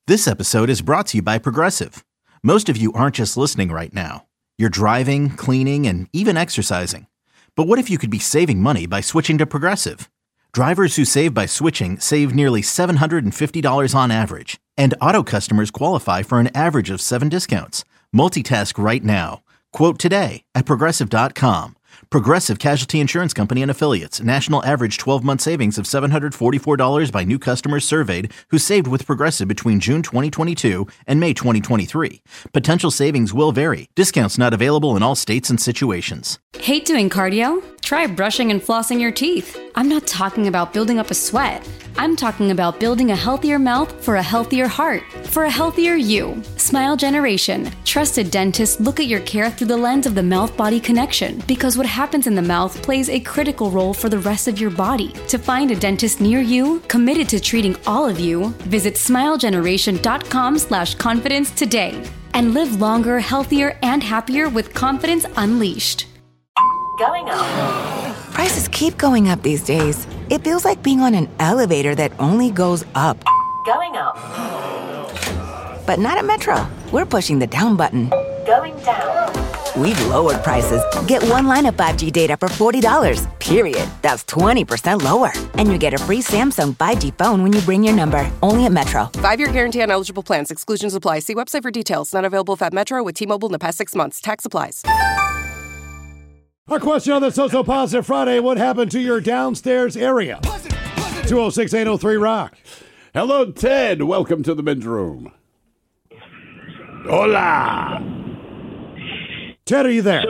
This episode is brought to you by Progressive. Most of you aren't just listening right now. You're driving, cleaning, and even exercising. But what if you could be saving money by switching to Progressive? Drivers who save by switching save nearly $750 on average. And auto customers qualify for an average of 7 discounts. Multitask right now. Quote today at Progressive.com. Progressive Casualty Insurance Company and Affiliates. National average 12-month savings of $744 by new customers surveyed who saved with Progressive between June 2022 and May 2023. Potential savings will vary. Discounts not available in all states and situations. Hate doing cardio? Try brushing and flossing your teeth. I'm not talking about building up a sweat. I'm talking about building a healthier mouth for a healthier heart, for a healthier you. Smile Generation. Trusted dentists look at your care through the lens of the mouth-body connection because what happens in the mouth plays a critical role for the rest of your body. To find a dentist near you, committed to treating all of you, visit smilegeneration.com/confidence today and live longer, healthier, and happier with confidence unleashed. Going up. Prices keep going up these days. It feels like being on an elevator that only goes up. Going up. But not at Metro. We're pushing the down button. Going down. We've lowered prices. Get one line of 5G data for $40, period. That's 20% lower. And you get a free Samsung 5G phone when you bring your number. Only at Metro. 5-year guarantee on eligible plans. Exclusions apply. See website for details. Not available at Metro with T-Mobile in the past 6 months. Tax applies. Our question on this So Positive Friday, what happened to your downstairs area? 206-803-ROCK. Hello, Ted. Welcome to the men's room. Hola. Ted, are you there?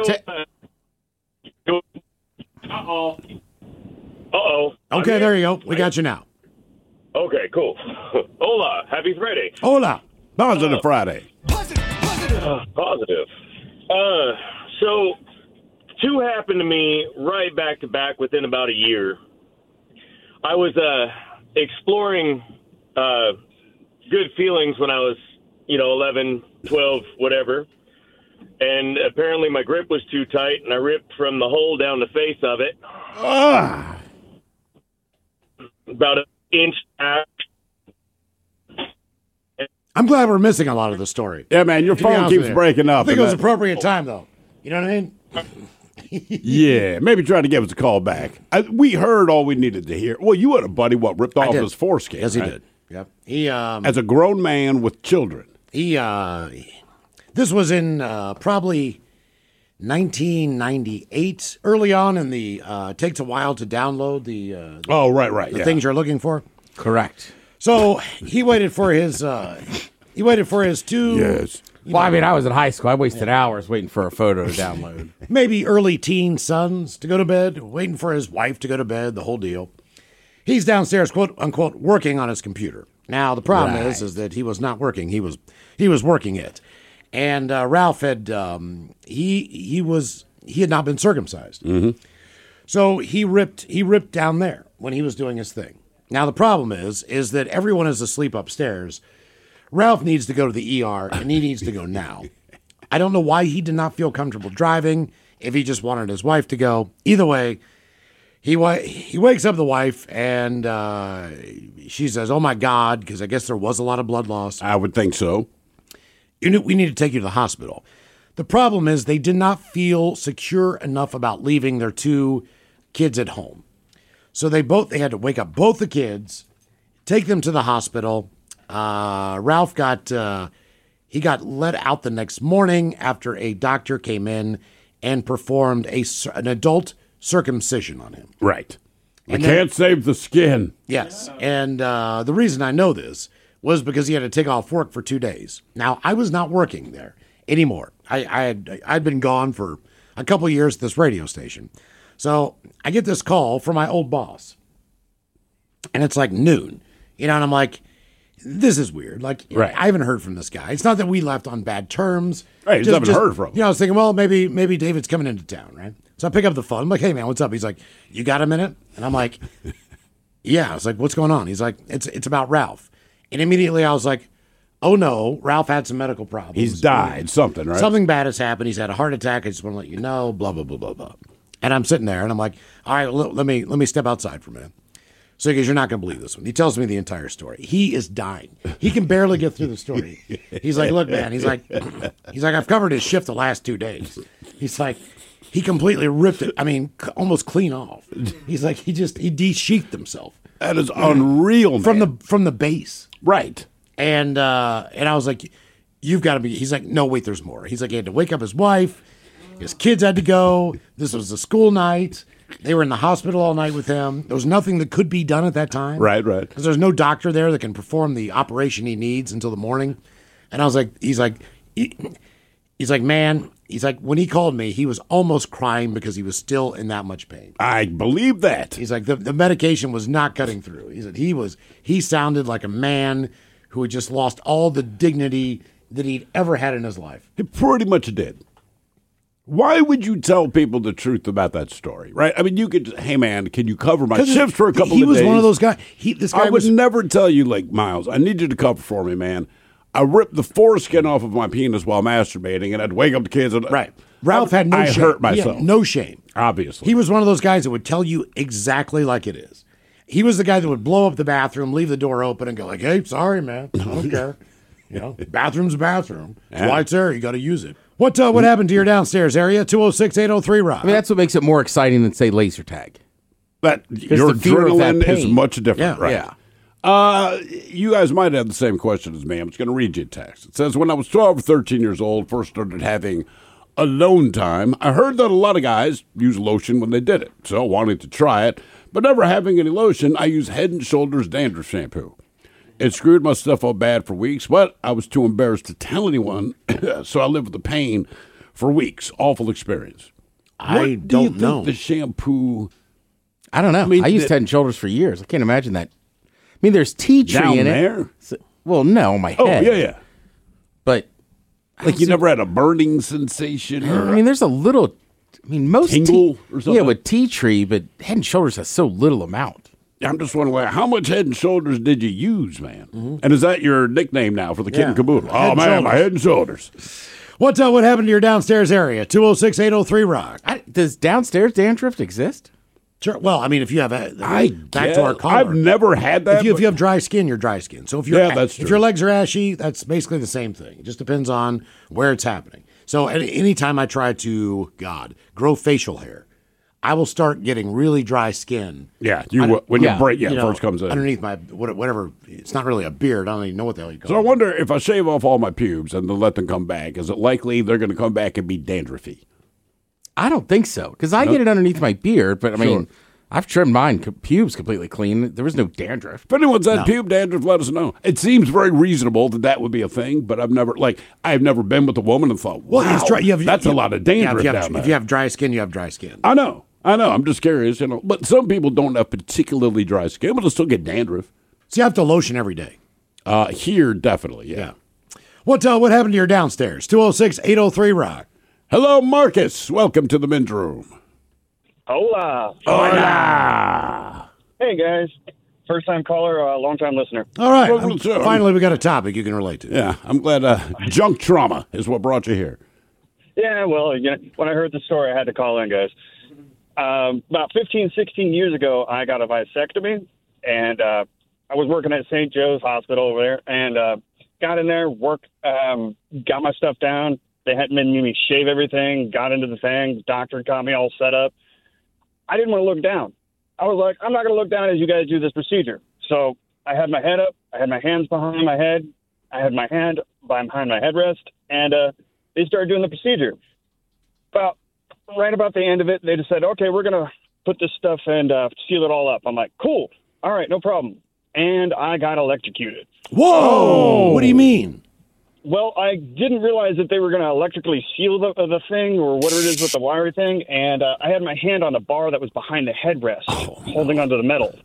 Uh-oh. Okay, there you go. We got you now. Okay, cool. Hola. Happy Friday. Hola. Positive Friday. Positive. So, two happened to me right back to back within about a year. I was exploring good feelings when I was, 11, 12, whatever. And apparently my grip was too tight, and I ripped from the hole down the face of it. About an inch back. I'm glad we're missing a lot of the story. Yeah, man, your phone keeps breaking up. I think it was appropriate time, though. You know what I mean? Yeah, maybe try to give us a call back. We heard all we needed to hear. Well, you had a buddy, ripped off his foreskin. Yes, he right? did. Yep. He, as a grown man with children. This was in probably 1998, early on in the takes a while to download the things you're looking for. Correct. So he waited for his two. Yes. Well, I mean, I was in high school. I wasted hours waiting for a photo to download. Maybe early teen sons to go to bed, waiting for his wife to go to bed, the whole deal. He's downstairs, quote unquote, working on his computer. Now the problem is that he was not working. He was working it, and Ralph had he had not been circumcised, so he ripped down there when he was doing his thing. Now the problem is that everyone is asleep upstairs. Ralph needs to go to the ER, and he needs to go now. I don't know why he did not feel comfortable driving, if he just wanted his wife to go. Either way, he wakes up the wife, and she says, oh, my God, because I guess there was a lot of blood loss. I would think so. We need to take you to the hospital. The problem is they did not feel secure enough about leaving their two kids at home. So they had to wake up both the kids, take them to the hospital. Ralph got let out the next morning after a doctor came in and performed an adult circumcision on him. Right. I can't save the skin. Yes. And the reason I know this was because he had to take off work for 2 days. Now, I was not working there anymore. I'd been gone for a couple of years at this radio station. So I get this call from my old boss. And it's like noon. And I'm like, this is weird. Like, I haven't heard from this guy. It's not that we left on bad terms. Right, just haven't heard from him. I was thinking, well, maybe David's coming into town, right? So I pick up the phone. I'm like, hey, man, what's up? He's like, you got a minute? And I'm like, yeah. I was like, what's going on? He's like, it's about Ralph. And immediately I was like, oh, no, Ralph had some medical problems. He's died, something, right? Something bad has happened. He's had a heart attack. I just want to let you know, blah, blah, blah, blah, blah. And I'm sitting there, and I'm like, all right, let me step outside for a minute. So he goes, you're not going to believe this one. He tells me the entire story. He is dying. He can barely get through the story. He's like, look, man. He's like, I've covered his shift the last 2 days. He's like, he completely ripped it. I mean, almost clean off. He's like, he de-sheathed himself. That is unreal, man. From the base. Right. And I was like, you've got to be. He's like, no, wait, there's more. He's like, he had to wake up his wife. His kids had to go. This was a school night. They were in the hospital all night with him. There was nothing that could be done at that time. Right. Because there's no doctor there that can perform the operation he needs until the morning. And I was like, he's like, man, he's like, when he called me, he was almost crying because he was still in that much pain. I believe that. He's like, the medication was not cutting through. He said he sounded like a man who had just lost all the dignity that he'd ever had in his life. He pretty much did. Why would you tell people the truth about that story, right? I mean, you could, hey, man, can you cover my shifts for a couple of days? He was one of those guys. I would never tell you, like, Miles, I need you to cover for me, man. I ripped the foreskin off of my penis while masturbating, and I'd wake up the kids. And, right. Ralph had no shame. I hurt myself. No shame. Obviously. He was one of those guys that would tell you exactly like it is. He was the guy that would blow up the bathroom, leave the door open, and go like, hey, sorry, man. I don't care. Bathroom's a bathroom. That's why it's there. You got to use it. What happened to your downstairs area? 206-803-ROCK. I mean, that's what makes it more exciting than, say, laser tag. But your adrenaline is much different, right? Yeah. You guys might have the same question as me. I'm just going to read you a text. It says, when I was 12 or 13 years old, first started having alone time, I heard that a lot of guys use lotion when they did it. So I wanted to try it. But never having any lotion, I used Head & Shoulders dandruff shampoo. It screwed my stuff up bad for weeks, but I was too embarrassed to tell anyone, so I lived with the pain for weeks. Awful experience. I don't know. The shampoo... I don't know. I used Head & Shoulders for years. I can't imagine that. I mean, there's tea tree down in there? it. So, well, no, on my head. Oh, yeah. But... Like you never had a burning sensation? Or I mean, there's a little... I mean, most tingle tea... or something? Yeah, with tea tree, but Head & Shoulders has so little amount. I'm just wondering, how much Head & Shoulders did you use, man? Mm-hmm. And is that your nickname now for the kid and caboodle? Oh, man, my Head & Shoulders. What happened to your downstairs area? 206-803-ROCK. Does downstairs dandruff exist? Sure. Well, I mean, if you have back to our caller. I've never had that. If you have dry skin, you're dry skin. So if your legs are ashy, that's basically the same thing. It just depends on where it's happening. So anytime I try to, grow facial hair, I will start getting really dry skin. Yeah, first comes in. Underneath my, whatever, it's not really a beard. I don't even know what the hell you call it. So I wonder if I shave off all my pubes and then let them come back, is it likely they're going to come back and be dandruffy? I don't think so, because I get it underneath my beard, but I mean, I've trimmed mine pubes completely clean. There was no dandruff. If anyone's had pube dandruff, let us know. It seems very reasonable that would be a thing, but I've never been with a woman and thought, wow, that's a lot of dandruff down there. If you have dry skin, you have dry skin. I know. I'm just curious, But some people don't have particularly dry skin, but they'll still get dandruff. So you have to lotion every day. Here, definitely, yeah. What happened to your downstairs? 206-803-ROCK. Hello, Marcus. Welcome to the men's room. Hola. Hey, guys. First-time caller, long-time listener. All right. Finally, we got a topic you can relate to. Yeah, I'm glad junk trauma is what brought you here. Yeah, well, when I heard the story, I had to call in, guys. About 15, 16 years ago, I got a vasectomy, and I was working at St. Joe's Hospital over there, and got in there, got my stuff down. They had made me shave everything, got into the thing. The doctor got me all set up. I didn't want to look down. I was like, I'm not going to look down as you guys do this procedure. So I had my head up. I had my hands behind my head. I had my hand behind my headrest, and they started doing the procedure. Right about the end of it, they just said, okay, we're going to put this stuff and seal it all up. I'm like, cool. All right, no problem. And I got electrocuted. Whoa! What do you mean? Well, I didn't realize that they were going to electrically seal the thing or whatever it is with the wiring thing, and I had my hand on the bar that was behind the headrest, holding onto the metal.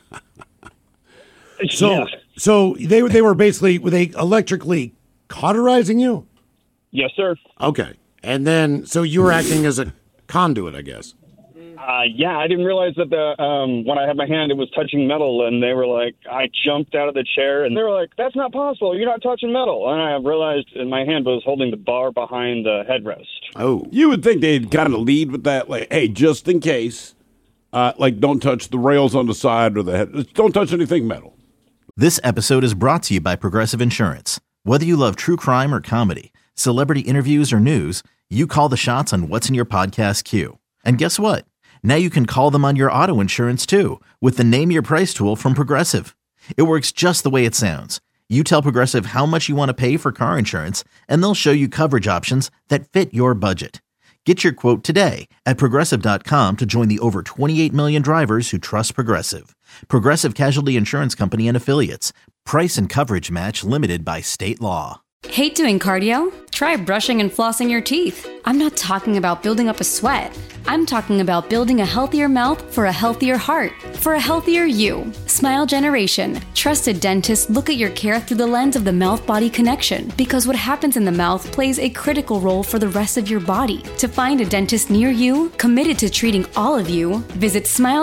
So they were basically, were they electrically cauterizing you? Yes, sir. Okay. And then, so you were acting as a conduit, I guess. Yeah, I didn't realize that when I had my hand, it was touching metal, and they were like, I jumped out of the chair, and they were like, that's not possible, you're not touching metal. And I realized my hand was holding the bar behind the headrest. Oh. You would think they'd kind of lead with that, like, hey, just in case, Like don't touch the rails on the side or the head. Just don't touch anything metal. This episode is brought to you by Progressive Insurance. Whether you love true crime or comedy, celebrity interviews or news, you call the shots on what's in your podcast queue. And guess what? Now you can call them on your auto insurance too with the Name Your Price tool from Progressive. It works just the way it sounds. You tell Progressive how much you want to pay for car insurance, and they'll show you coverage options that fit your budget. Get your quote today at Progressive.com to join the over 28 million drivers who trust Progressive. Progressive Casualty Insurance Company and Affiliates. Price and coverage match limited by state law. Hate doing cardio? Try brushing and flossing your teeth. I'm not talking about building up a sweat. I'm talking about building a healthier mouth for a healthier heart, for a healthier you. Smile Generation. Trusted dentists look at your care through the lens of the mouth-body connection because what happens in the mouth plays a critical role for the rest of your body. To find a dentist near you, committed to treating all of you, visit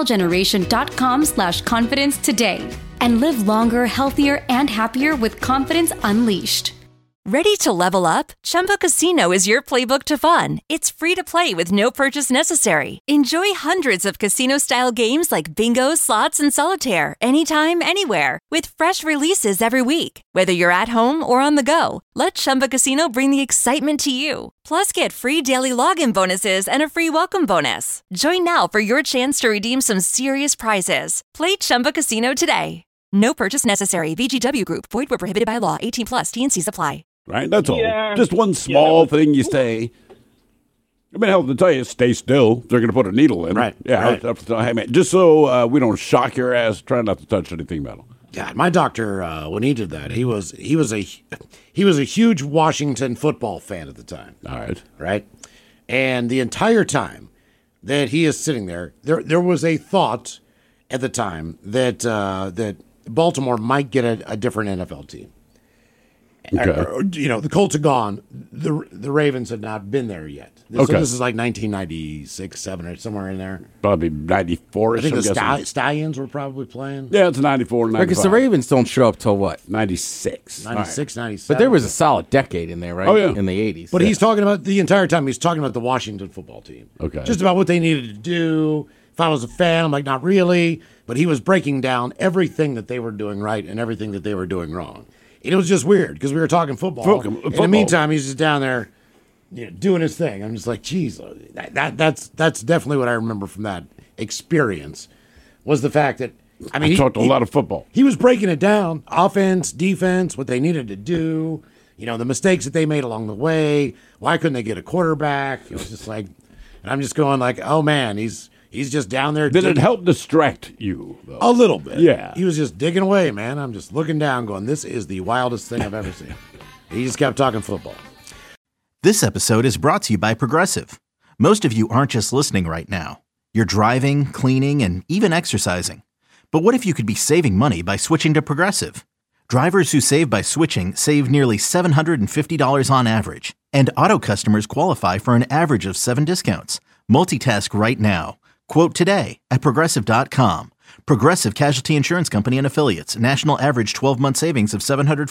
smilegeneration.com/confidence today and live longer, healthier, and happier with confidence unleashed. Ready to level up? Chumba Casino is your playbook to fun. It's free to play with no purchase necessary. Enjoy hundreds of casino-style games like bingo, slots, and solitaire anytime, anywhere. With fresh releases every week. Whether you're at home or on the go, let Chumba Casino bring the excitement to you. Plus, get free daily login bonuses and a free welcome bonus. Join now for your chance to redeem some serious prizes. Play Chumba Casino today. No purchase necessary. VGW Group. Void where prohibited by law. 18+. T&Cs apply. Right? That's all. Just one small thing you say. I mean, hell, to tell you, stay still. They're going to put a needle in. Right. Yeah. Right. Hey, man, just so we don't shock your ass, try not to touch anything metal. Yeah, my doctor, when he did that, he was a huge Washington football fan at the time. All right. Right? And the entire time that he is sitting there was a thought at the time that Baltimore might get a different NFL team. Okay. The Colts had gone. The Ravens had not been there yet. So this is like 1996, 7, or somewhere in there. Probably 94. I think the Stallions were probably playing. Yeah, it's 94, 95. Because the Ravens don't show up till what? 96. 96, 97. But there was a solid decade in there, right? Oh, yeah. In the 80s. But he's talking about the entire time, he's talking about the Washington football team. Okay. Just about what they needed to do. If I was a fan, I'm like, not really. But he was breaking down everything that they were doing right and everything that they were doing wrong. And it was just weird because we were talking football. In the meantime, he's just down there, doing his thing. I'm just like, geez, that's definitely what I remember from that experience was the fact that, I talked a lot of football. He was breaking it down, offense, defense, what they needed to do, the mistakes that they made along the way. Why couldn't they get a quarterback? It was just like, and I'm just going like, oh man, he's just down there. Did it help distract you, though? A little bit. Yeah. He was just digging away, man. I'm just looking down going, this is the wildest thing I've ever seen. He just kept talking football. This episode is brought to you by Progressive. Most of you aren't just listening right now. You're driving, cleaning, and even exercising. But what if you could be saving money by switching to Progressive? Drivers who save by switching save nearly $750 on average. And auto customers qualify for an average of 7 discounts. Multitask right now. Quote today at Progressive.com. Progressive Casualty Insurance Company and Affiliates. National average 12-month savings of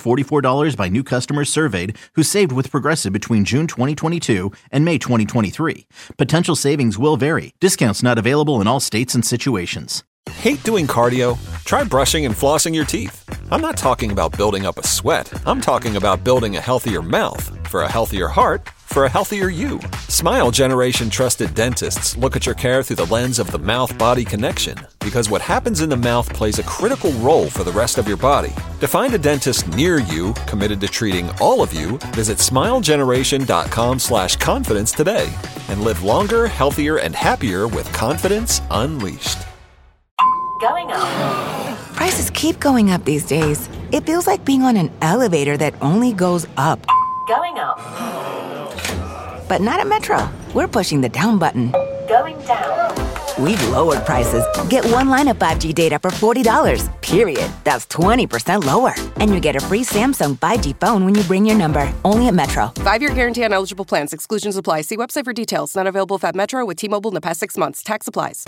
$744 by new customers surveyed who saved with Progressive between June 2022 and May 2023. Potential savings will vary. Discounts not available in all states and situations. Hate doing cardio? Try brushing and flossing your teeth. I'm not talking about building up a sweat. I'm talking about building a healthier mouth for a healthier heart for a healthier you. Smile Generation trusted dentists look at your care through the lens of the mouth-body connection because what happens in the mouth plays a critical role for the rest of your body. To find a dentist near you committed to treating all of you, visit smilegeneration.com/confidence today and live longer, healthier, and happier with confidence unleashed. Going up. Prices keep going up these days. It feels like being on an elevator that only goes up. Going up. But not at Metro. We're pushing the down button. Going down. We've lowered prices. Get one line of 5G data for $40, period. That's 20% lower. And you get a free Samsung 5G phone when you bring your number. Only at Metro. 5-year guarantee on eligible plans. Exclusions apply. See website for details. Not available at Metro with T-Mobile in the past 6 months. Tax applies.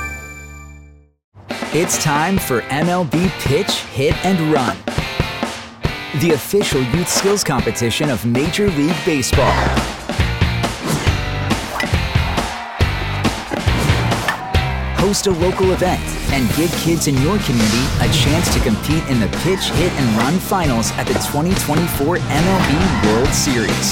It's time for MLB Pitch, Hit, and Run, the official youth skills competition of Major League Baseball. host a local event, and give kids in your community a chance to compete in the Pitch, Hit, and Run Finals at the 2024 MLB World Series.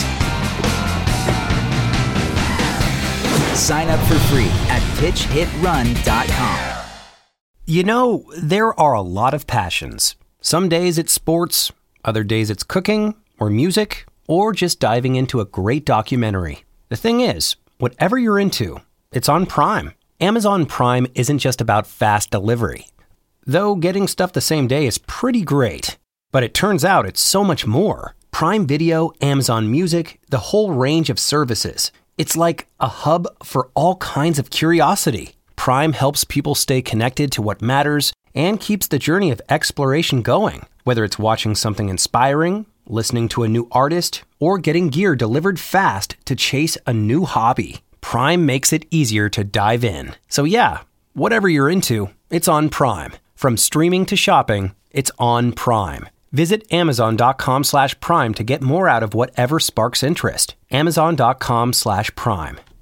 Sign up for free at pitchhitrun.com. You know, there are a lot of passions. Some days it's sports, other days it's cooking or music, or just diving into a great documentary. The thing is, whatever you're into, it's on Prime. Amazon Prime isn't just about fast delivery. Though getting stuff the same day is pretty great. But it turns out it's so much more. Prime Video, Amazon Music, the whole range of services. It's like a hub for all kinds of curiosity. Prime helps people stay connected to what matters and keeps the journey of exploration going. Whether it's watching something inspiring, listening to a new artist, or getting gear delivered fast to chase a new hobby, Prime makes it easier to dive in. So yeah, whatever you're into, it's on Prime. From streaming to shopping, it's on Prime. Visit Amazon.com/Prime to get more out of whatever sparks interest. Amazon.com/Prime.